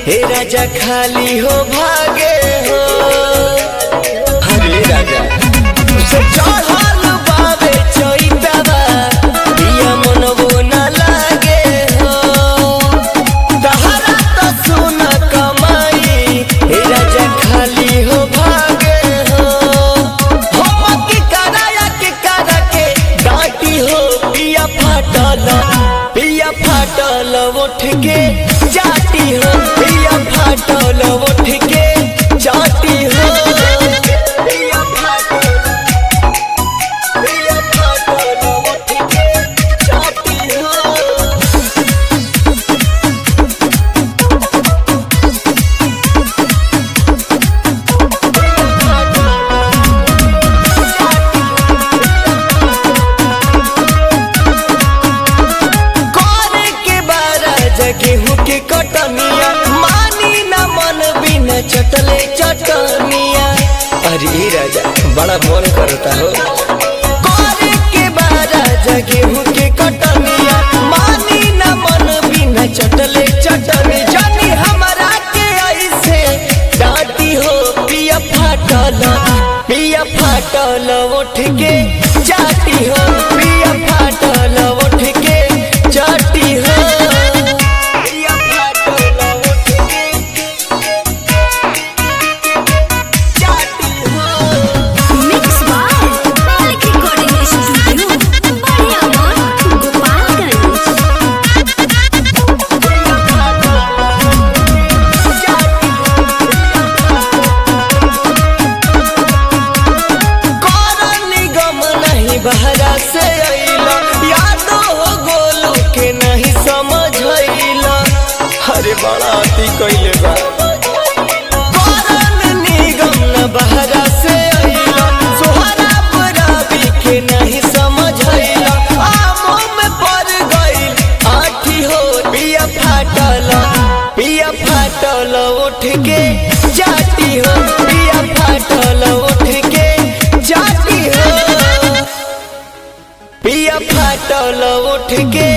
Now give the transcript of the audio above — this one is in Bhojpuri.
हे राजा खाली हो भागे हो। हरे राजा से चढ़ल बावे चैतवा पिया मनबो न लागे हो। तहरा तो सुन कमाई हे राजा खाली हो भागे हो। हम की कराया के करा के डांटी हो पिया फाटल उठ के जाती हो। पिया फाटल उठ के जाती हो। पिया फाटल उठ के जाती हो। गेहूं के कटनिया मानी न मन बिना चटले चटनिया। अरे राजा बड़ा मन करता हो करे के बाराजा गेहूं के कटनिया मानी न मन बिना चटले चटनी। जानी हमारा के ऐसे डांटी हो पिया फाटल उठ के जाती हो। पिया फाटल उठ के जाती हो। बहरा से अइला यादो हो गोलू के नहीं समझइला। अरे बड़ा अति कइले बा करन निगम न बहरा से अइला सोहरा बराबी के नहीं समझइला। आमो में पड़ गइल आठी हो पिया फाटल उठ के जाती हो। पिया फाटल उठ के जाती हो। पिया फाटल उठ के